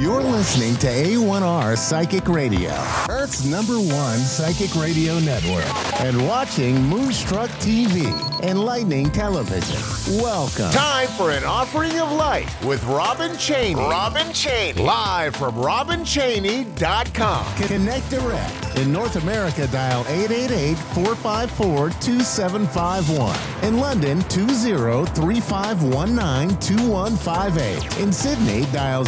You're listening to A1R Psychic Radio, Earth's #1 psychic radio network, and watching Moonstruck TV, Enlightening Television. Welcome. Time for an offering of light with Robin Chaney. Robin Chaney. Live from RobinChaney.com. Connect direct. In North America, dial 888-454-2751. In London, 20-3519-2158. In Sydney, dial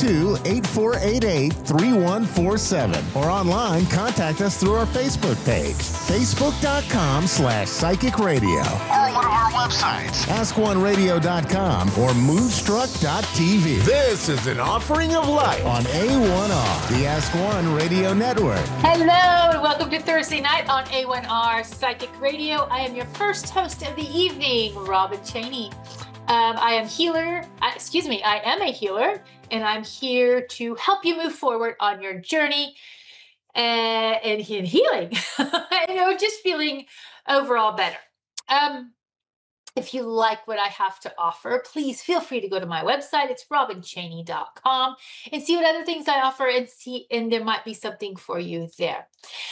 02-8488-3147. Or online, contact us through our Facebook page, facebook.com/psychic radio. Or one of our websites, askoneradio.com or moonstruck.tv. This is an offering of light On A1R, the Ask One Radio Network. Hello, and welcome to Thursday night on A1R Psychic Radio. I am your first host of the evening, Robin Chaney. I am a healer, and I'm here to help you move forward on your journey and in healing, just feeling overall better. If you like what I have to offer, please feel free to go to my website. It's robinchaney.com and see what other things I offer and there might be something for you there.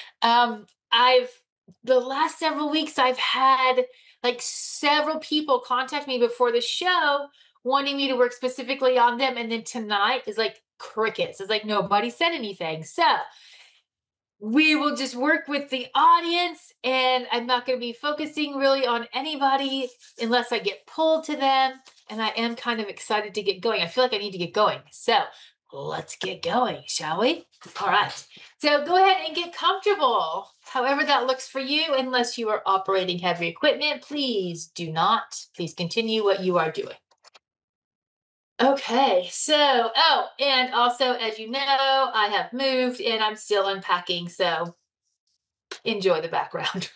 The last several weeks I've had several people contact me before the show wanting me to work specifically on them. And then tonight is like crickets. It's like nobody said anything. So we will just work with the audience, and I'm not going to be focusing really on anybody unless I get pulled to them. And I am kind of excited to get going. I feel like I need to get going. So let's get going, shall we? All right. So go ahead and get comfortable, however that looks for you, unless you are operating heavy equipment. Please do not. Please continue what you are doing. Okay, so, and also, as you know, I have moved and I'm still unpacking, so enjoy the background.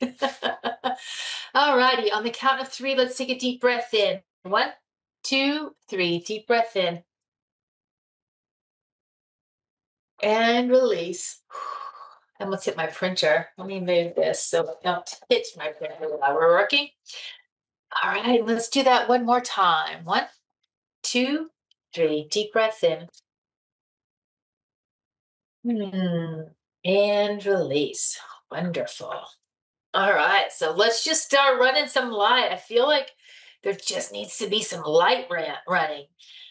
All righty, on the count of 3, let's take a deep breath in. 1, 2, 3, deep breath in. And release. I almost hit my printer. Let me move this so I don't hit my printer while we're working. All right, let's do that one more time. 1, 2, 3, deep breath in. And release. Wonderful. All right, so let's just start running some light. I feel like there just needs to be some light running.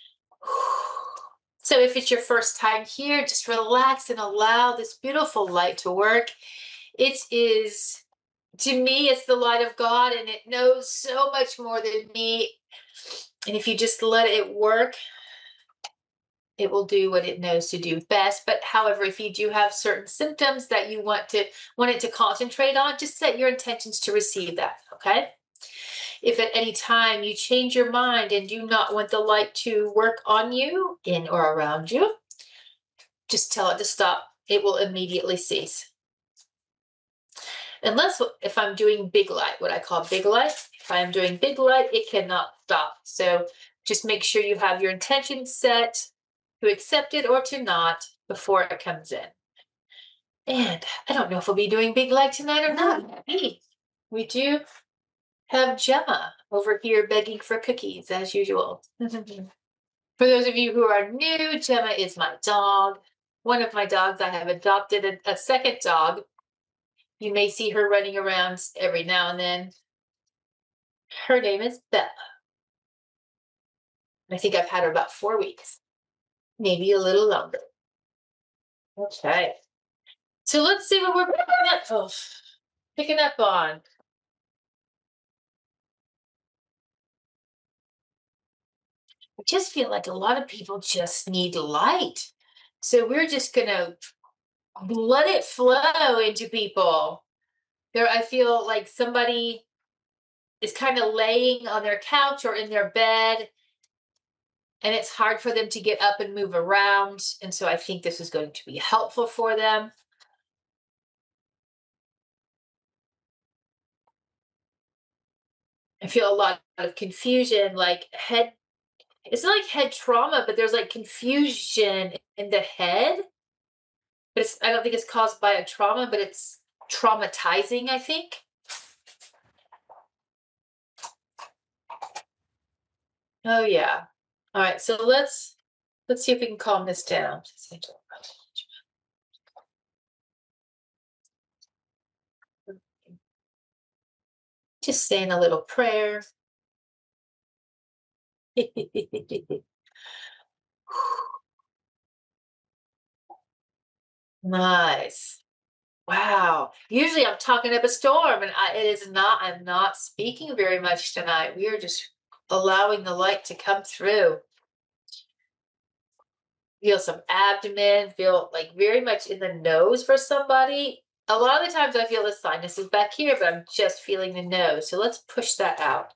So if it's your first time here, just relax and allow this beautiful light to work. It is, to me, it's the light of God, and it knows so much more than me. And if you just let it work, it will do what it knows to do best. But however, if you do have certain symptoms that you want it to concentrate on, just set your intentions to receive that, okay? If at any time you change your mind and do not want the light to work on you, in or around you, just tell it to stop. It will immediately cease. Unless if I'm doing big light, what I call big light, if I am doing big light, it cannot stop. So just make sure you have your intention set to accept it or to not before it comes in. And I don't know if we'll be doing big light tonight or not. Hey, we do have Gemma over here begging for cookies as usual. For those of you who are new, Gemma is my dog. One of my dogs. I have adopted a second dog. You may see her running around every now and then. Her name is Bella. I think I've had her about 4 weeks, maybe a little longer. Okay. So let's see what we're picking up on. I just feel like a lot of people just need light. So we're just going to let it flow into people. I feel like somebody is kind of laying on their couch or in their bed, and it's hard for them to get up and move around. And so I think this is going to be helpful for them. I feel a lot of confusion, it's not like head trauma, but there's confusion in the head. But I don't think it's caused by a trauma, but it's traumatizing, I think. Oh, yeah. All right. So let's Let's see if we can calm this down. Just saying a little prayer. Nice. Wow. Usually I'm talking up a storm and I'm not speaking very much tonight. We are just allowing the light to come through. Feel some abdomen, feel like very much in the nose for somebody. A lot of the times I feel the sinuses back here, but I'm just feeling the nose. So let's push that out.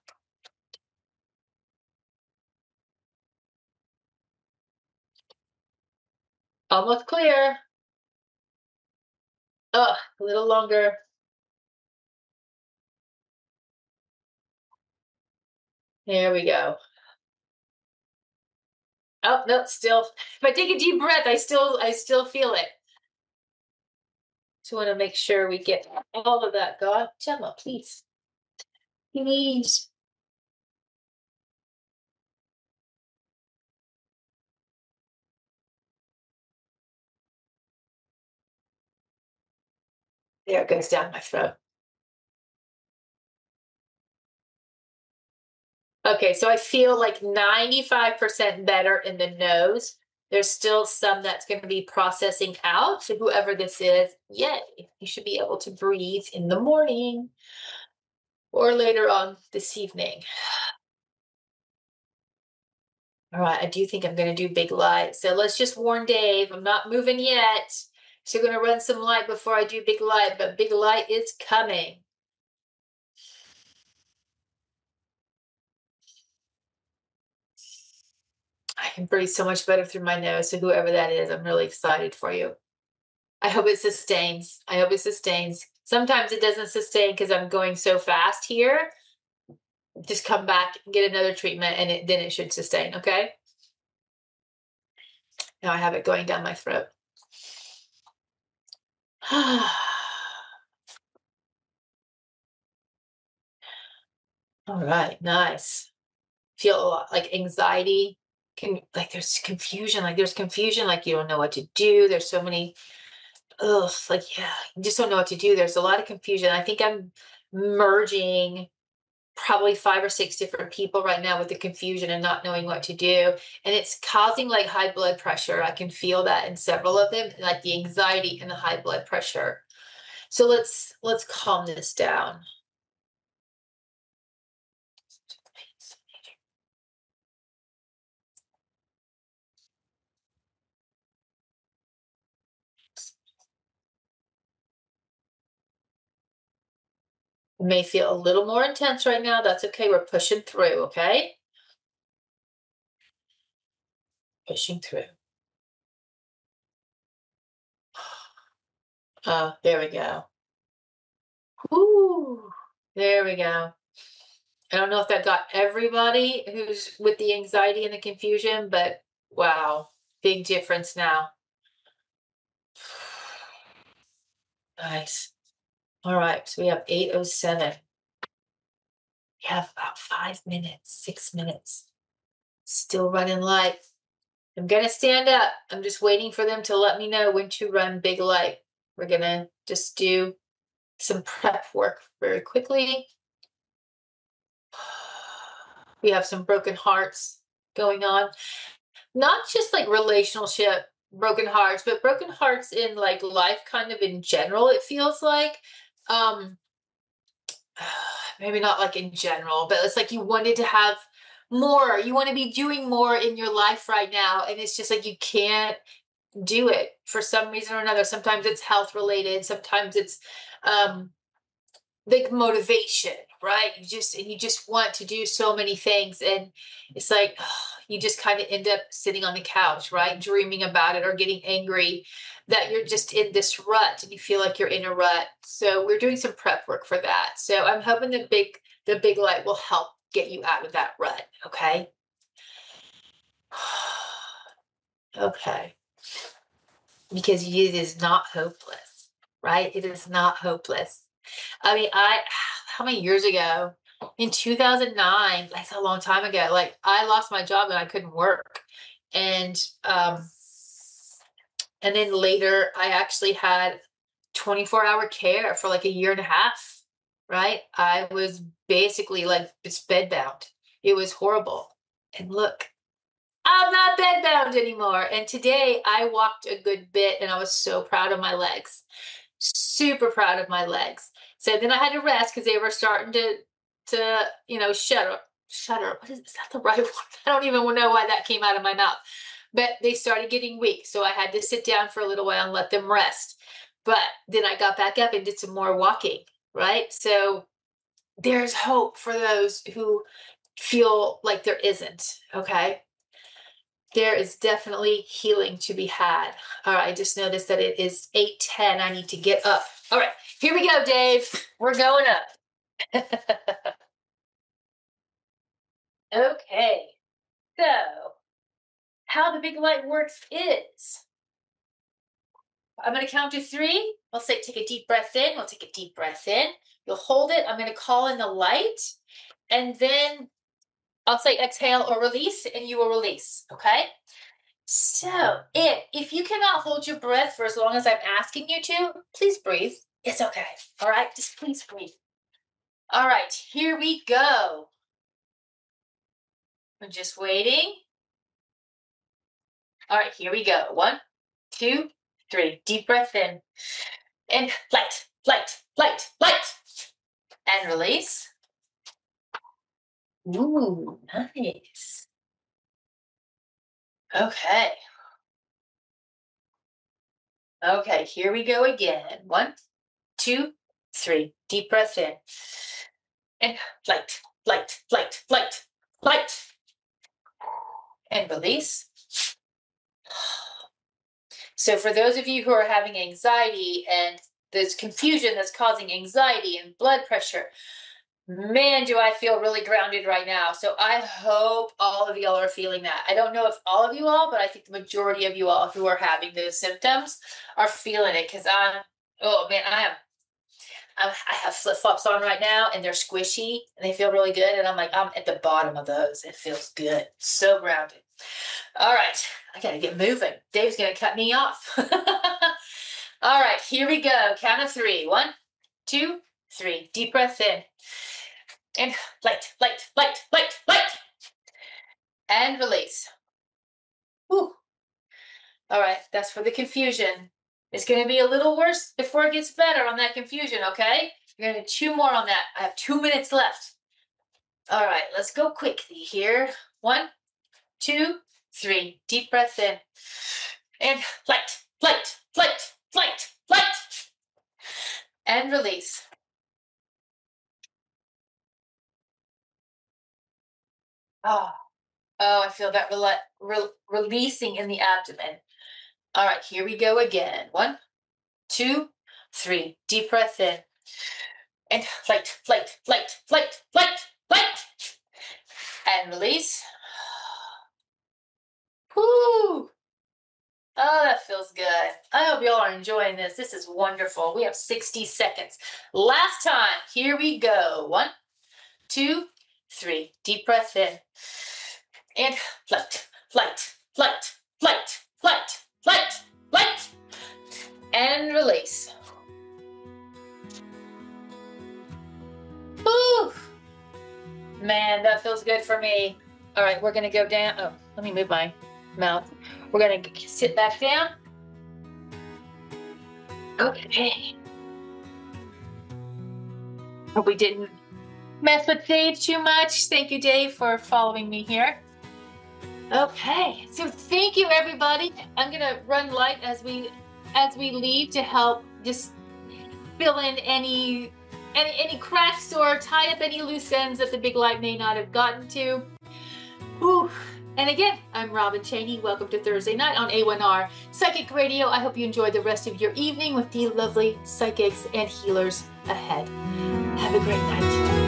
Almost clear. Oh, a little longer. There we go. Oh, no, still. If I take a deep breath, I still feel it. So I want to make sure we get all of that. God, Gemma, please. Please. There it goes down my throat. Okay, so I feel like 95% better in the nose. There's still some that's going to be processing out. So whoever this is, yay, you should be able to breathe in the morning or later on this evening. All right, I do think I'm going to do big light. So let's just warn Dave, I'm not moving yet. So going to run some light before I do big light, but big light is coming. I can breathe so much better through my nose. So whoever that is, I'm really excited for you. I hope it sustains. I hope it sustains. Sometimes it doesn't sustain because I'm going so fast here. Just come back and get another treatment and then it should sustain, okay? Now I have it going down my throat. All right, nice. Feel a lot like anxiety. There's confusion, like you don't know what to do. There's so many, yeah, you just don't know what to do. There's a lot of confusion. I think I'm merging probably 5 or 6 different people right now with the confusion and not knowing what to do. And it's causing like high blood pressure. I can feel that in several of them, like the anxiety and the high blood pressure. So let's calm this down. It may feel a little more intense right now. That's okay. We're pushing through, okay? Pushing through. Oh, there we go. Whoo, there we go. I don't know if that got everybody who's with the anxiety and the confusion, but wow, big difference now. Nice. All right, so we have 8:07. We have about 5 minutes, 6 minutes. Still running light. I'm gonna stand up. I'm just waiting for them to let me know when to run big light. We're gonna just do some prep work very quickly. We have some broken hearts going on. Not just like relationship broken hearts, but broken hearts in like life kind of in general, it feels like. Um maybe not like in general, but it's like you wanted to have more. You want to be doing more in your life right now. And it's just like you can't do it for some reason or another. Sometimes it's health related, sometimes it's big motivation, right? You just want to do so many things, and it's like you just kind of end up sitting on the couch, right? Dreaming about it or getting angry that you're just in this rut and you feel like you're in a rut. So we're doing some prep work for that. So I'm hoping the big light will help get you out of that rut, okay? Okay. Because it is not hopeless, right? It is not hopeless. I mean, how many years ago? In 2009, that's a long time ago. Like I lost my job and I couldn't work. And then later I actually had 24-hour care for like a year and a half, right? I was basically like it's bedbound. It was horrible. And look, I'm not bedbound anymore. And today I walked a good bit and I was so proud of my legs. Super proud of my legs. So then I had to rest because they were starting to shudder. What is that the right word? I don't even know why that came out of my mouth. But they started getting weak. So I had to sit down for a little while and let them rest. But then I got back up and did some more walking, right? So there's hope for those who feel like there isn't, okay? There is definitely healing to be had. All right, I just noticed that it is 8:10. I need to get up. All right, here we go, Dave. We're going up. Okay, so how the big light works is I'm going to count to 3. I'll say take a deep breath in. We'll take a deep breath in. You'll hold it. I'm going to call in the light. And then I'll say exhale or release, and you will release, okay? So if you cannot hold your breath for as long as I'm asking you to, please breathe. It's okay, all right? Just please breathe. All right, here we go. I'm just waiting. All right, here we go. 1, 2, 3. Deep breath in. And light, light, light, light. And release. Ooh, nice. Okay. Okay, here we go again. 1, 2, 3. Deep breath in. And light, light, light, light, light. And release. So for those of you who are having anxiety and there's confusion that's causing anxiety and blood pressure, man, do I feel really grounded right now. So I hope all of y'all are feeling that. I don't know if all of you all, but I think the majority of you all who are having those symptoms are feeling it because I have flip-flops on right now and they're squishy and they feel really good. And I'm at the bottom of those. It feels good. So grounded. All right. I got to get moving. Dave's going to cut me off. All right. Here we go. Count of 3. 1, 2, 3. Deep breath in. And light, light, light, light, light. And release. Whew. All right. That's for the confusion. It's going to be a little worse before it gets better on that confusion, okay? You're going to do 2 more on that. I have 2 minutes left. All right, let's go quickly here. 1, 2, 3. Deep breath in. And light, light, light, light, light. And release. Oh, I feel that releasing in the abdomen. All right, here we go again. 1, 2, 3. Deep breath in. And light, light, light, light, light, light. And release. Whoo! Oh, that feels good. I hope y'all are enjoying this. This is wonderful. We have 60 seconds. Last time. Here we go. 1, 2, 3. Deep breath in. And light, light, light, light, light, light, light. And release. Woo! Man, that feels good for me. All right, we're going to go down. Oh, let me move my mouth. We're going to sit back down. Okay. Hope we didn't mess with Dave too much. Thank you, Dave, for following me here. Okay, so thank you, everybody. I'm going to run light as we leave to help just fill in any cracks or tie up any loose ends that the big light may not have gotten to. Whew. And again, I'm Robin Chaney. Welcome to Thursday night on A1R Psychic Radio. I hope you enjoy the rest of your evening with the lovely psychics and healers ahead. Have a great night.